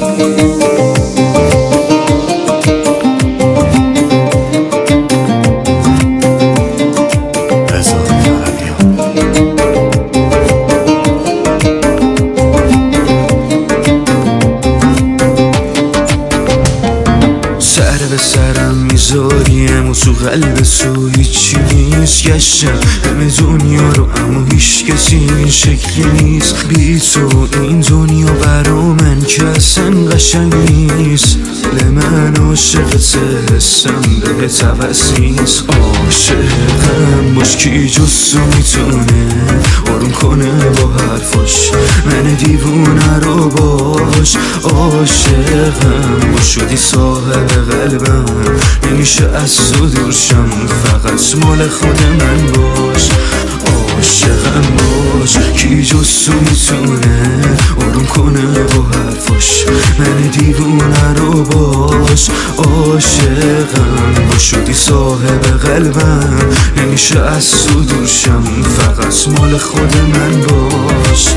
سر به سرم میذاریم و تو قلب تو هیچی نیست. گشتم همه دنیا رو اما هیچ کسی این شکلی نیست. بی تو این دنیا برا من که اصلا قشنگ نیست. من عاشقت حسم بهت عوض نیست. عاشقم باش کی جز تو میتونه آروم کنه با حرفاش من دیوونه رو باش. عاشقم باش شدی صاحب قلبم نمیشه از تو دورشم فقط مال خود من باش. عاشقم باش کی جز تو میتونه آروم کنه با حرفاش من دیوونه رو باش. عاشقم باش شدی صاحب قلبم نمیشه از تو دورشم فقط مال خود من باش.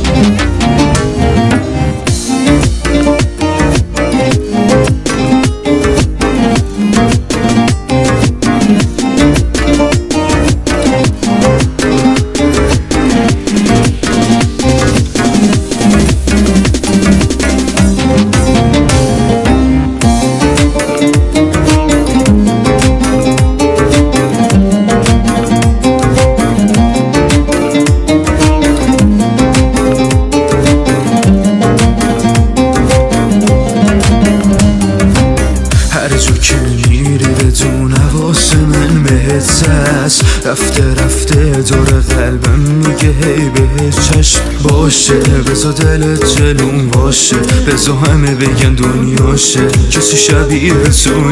بدون حواس من بهت هست رفته رفته دور قلبم میگه هی بهت چشم باشه. بزا دلت جلوم باشه بزا همه بگن دنیاشه کسی شبیه تو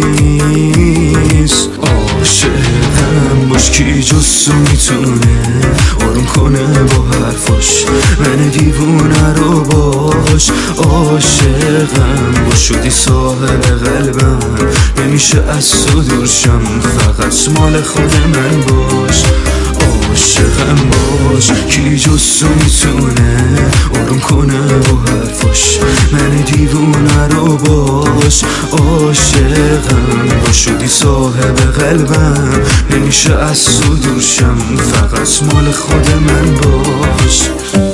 نیست. عاشقم باش کی جز تو میتونه آروم کنه با حرفاش من دیوونه رو باش. عاشقم باش شدی صاحب قلبم نمیشه از تو دورشم فقط مال خود من باش. عاشقم باش کی جز تو میتونه آروم کنه با حرفاش من دیوونه رو باش. عاشقم باش شدی صاحب قلبم نمیشه از تو دورشم فقط مال خود من باش.